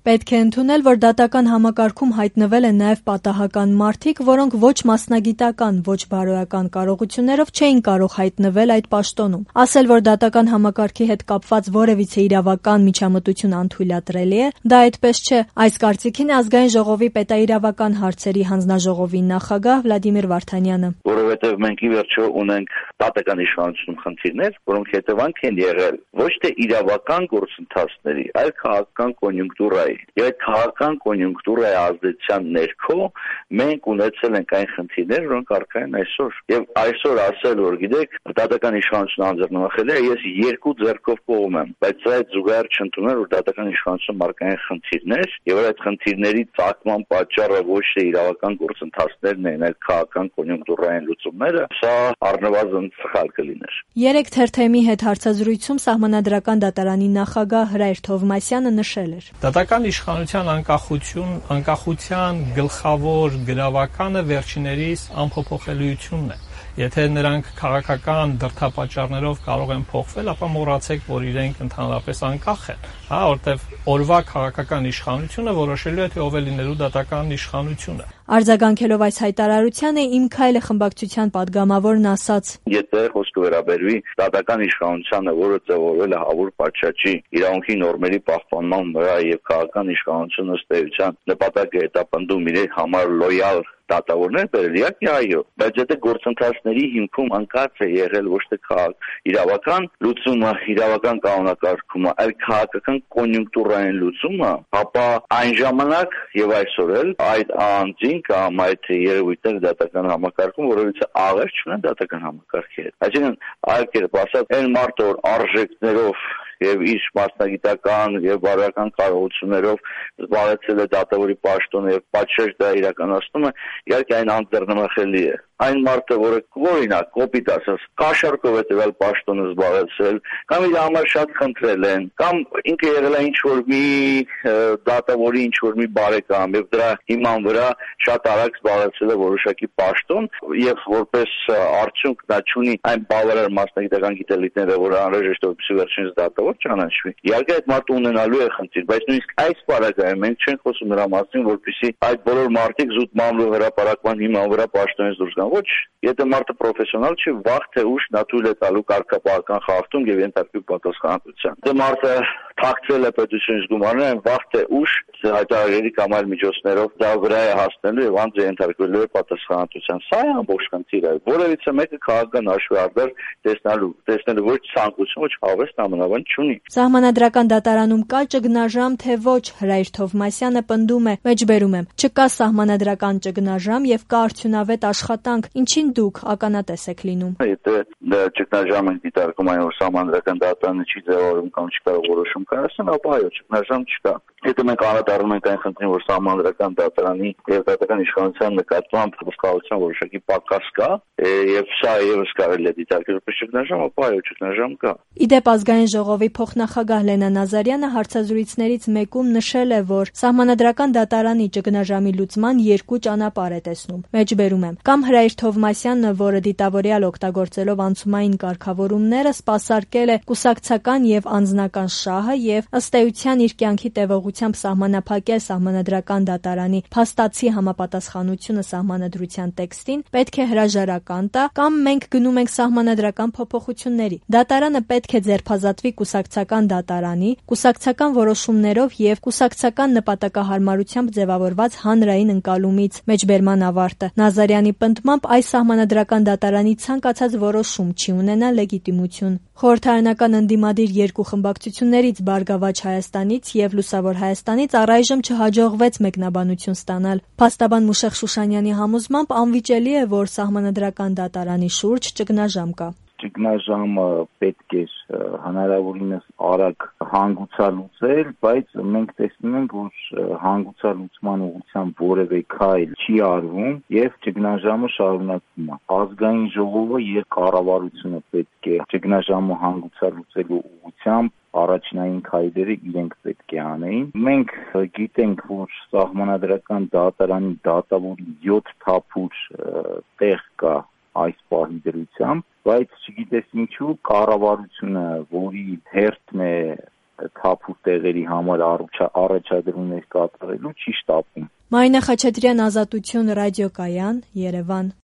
Պետք է ընդունել, որ դատական համակարգում հայտնվել են նաև պատահական մարդիկ, որոնք ոչ մասնագիտական, ոչ բարոյական կարողություններով չէին կարող հայտնվել այդ պաշտոնում։ Ասել, որ դատական համակարգի հետ կապված որևիցե իրավական միջամտություն անթույլատրելի է, դա այդպես չէ։ Այս կարծիքին է Ազգային ժողովի պետաիրավական հարցերի հանձնաժողովի նախագահ Վլադիմիր Վարդանյանը։ Որովհետև մենք ի վերջո ունենք դատական իշխանությունում խնդիրներ, որոնք հետևանք են եղել ոչ թե իրավական գործընթացների, այլ քաղաքական կոնյունկտուրայի։ Եվ այդ քաղաքական կոնյունկտուրայի ազդեցության ներքո մենք ունեցել ենք այն խնդիրներ, որոնք առկա են այսօր։ Եվ այսօր ասել, որ գիտեք, դատական իշխանությունը անձեռնամխելի է, ես երկու ձեռքով կողմ եմ, բայց սա այդ զուգահեռ չընդունել, որ դատական իշխանությունում առկա են խնդիրներ, եւ այդ խնդիրների ծագման պատճառը ոչ թե իրավական գործընթացներն են, այլ քաղաքական կոնյունկտուրային լուծումները, սա առնվազն սխալ կլիներ։ Երեք թերթեմի հետ հարցազրույցում Սահմանադրական դատարանի նախագահ Հրայր Թովմասյանը նշել էր. Դատական իշխանության անկախության գլխավոր գրավականը վերջիներիս անփոփոխելիությունն է։ Եթե նրանք քաղաքական դրդապատճառներով կարող են փոխվել, ապա մոռացեք, որ իրենք ընդհանրապես անկախ են, որտեղ օրվա քաղաքական իշխանությունը որոշելու է, թե ով է լինելու դատական իշխանությունը։ Արձագանքելով այս հայտարարությանը Իմ քայլը խմբակցության падգամավորն ասաց. Եթե խոսքը վերաբերվի դատական իշխանությանը, որը ձևավորվել է հավուր պատշաճի իրավունքի նորմերի պահպանման վրա եւ քաղաքական իշխանությունը ըստ էության նպատակ է հետապնդում իրեն համար լոյալ դատավորներ բերել, իհարկե այո, բայց եթե գործընթացների հիմքում անկած է եղել ոչ թե իրավական լուծումը, իրավական կանոնակարգումը, այլ քաղաքական կոնյունկտուրային լուծումը, ապա այն ժամանակ եւ այսօր էլ այդ անձին կամ այդ երևույթները դատական համակարգում որովհետեւ աղեր չունեն դատական համակարգի հետ։ Այսինքն, այլ կերպ ասած, այն մարդը, որ արժեքներով եւ իր մասնագիտական եւ բարոյական կարողություններով զբաղեցել է դատավորի պաշտոնը եւ պատշաճ դա իրականացնում է, իհարկե այն անձեռնամխելի է։ Այն մարդը, որը օրինակ կոպիտ ասած կաշառքով է տվել պաշտոնը զբաղեցրել, կամ իր համար շատ խնդրել են, կամ ինքը եղել է ինչ-որ մի դատավորի ինչ-որ մի բարեկամ եւ դրա հիման վրա շատ արագ զբաղեցրել է որոշակի պաշտոն եւ որպես արդյունք դա չունի այն բավարար մասնագիտական գիտելիքները, որ անհրաժեշտ է որպեսզի վերջինս դատավոր ճանաչվի։ Իհարկե այդ մարդը ունենալու է խնդիր, բայց նույնիսկ այս պարագայում մենք չենք խոսում նրա մասին, որպեսզի այդ բոլոր մարդիկ զուտ մամլու հրապարակման հիման վրա պաշտոնից դուրս գան։ Ոչ, եթե մարդը պրոֆեսիոնալ չի, վաղ թե ուշ նա թույլ է տալու կարգապահական խախտում եւ ենթարկվի պատասխանատվության։ Եթե մարդը թաքցրել է պետությունից գումարները, վաղ թե ուշ հայտարարների կամ այլ միջոցներով դա վրա է հասնելու եւ անձը ենթարկվելու է պատասխանատվության։ Սա է ամբողջ խնդիրը։ Որևիցե մեկը քաղաքական հաշվի առդեր տեսնելու ոչ ցանկություն, ոչ հավեստ նամանավան չունի։ Սահմանադրական դատարանում կա ճգնաժամ, թե ոչ, Հրայր Թովմասյանը պնդում է, մեջբերում եմ, չկա սահմանադրական ճգնաժամ եւ կա արդյունավետ աշխատանք, ինչին դուք ականատես եք լինում։ Եթե ճգնաժամ են դիտարկում այն, որ սահմանադրական դատարանը չի ձևավորում կամ չի կարող որոշում կայացնել, ապա այո, ճգնաժամ չկա։ Եթե մենք անդրադառնում ենք այն խնդրին, որ սահմանադրական դատարանի եւ դատական իշխանության նկատմամբ խոսքավորության որոշակի պակաս կա, եւ սա եւս կարելի է դիտարկել որպես ճգնաժամ, ապա այո, ճգնաժամ կա։ Իդեպ Ազգային ժողովի փոխնախագահ Լենա Նազարյանը հարցազրույցներից մեկում նշել է, որ սահմանադրական դատարանի ճգնաժամի լուծման երկու ճանապարհ է տեսնում։ Մեջբերում եմ, կամ Հրայր Թովմասյանը, որը դիտավորյալ օգտագործելով անցումային կարգավորումները սպասարկել է կուսակցական եւ անձնական շահը եւ ըստ էության իր կյանքի տևողությամբ սահմանափակել սահմանադրական դատարանի փաստացի համապատասխանությունը սահմանադրության տեքստին, պետք է հրաժարական տա, կամ մենք գնում ենք սահմանադրական փոփոխությունների։ Դատարանը պետք է ձերբազատվի կուսակցական դատարանի, կուսակցական որոշումներով եւ կուսակցական նպատակահարմարությամբ ձևավորված հանրային ընկալումից։ Մեջբերման ավարտը։ Նազարյանի պնդմամբ այս սահմանադրական դատարանի ցանկացած որոշում չի ունենա լեգիտիմություն։ Խորհրդարանական ընդդիմադիր երկու խմբակցություններից Բարգավաճ Հայաստանից եւ Լուսավոր Հայաստանից առայժմ չհաջողվեց մեկնաբանություն ստանալ։ Փաստաբան Մուշեղ Շուշանյանի համոզմամբ անվիճելի է, որ սահմանադրական դատարանի շուրջ ճգնաժամ կա։ Ճգնաժամը պետք է հնարավորինս արագ հանգուցալուծել, բայց մենք տեսնում ենք, որ հանգուցալուծման ուղղությամբ որևէ քայլ չի արվում եւ ճգնաժամը շարունակվում է։ Ազգային ժողովը եւ կառավարությունը պետք է ճգնաժամը հանգուցալուծելու ուղղությամբ առաջնային քայլերը իրենք պետք է անեին։ Մենք գիտենք, որ սահմանադրական դատարանի դատավորի 7 թափուր տեղ կա այս պահի դրությամբ, բայց չգիտես ինչու կառավարությունը, որի հերթն է թափուր տեղերի համար առաջադրումներ կատարելու չի շտապում։ Մարինա Խաչատրյան, Ազատություն ռադիոկայան, Երևան։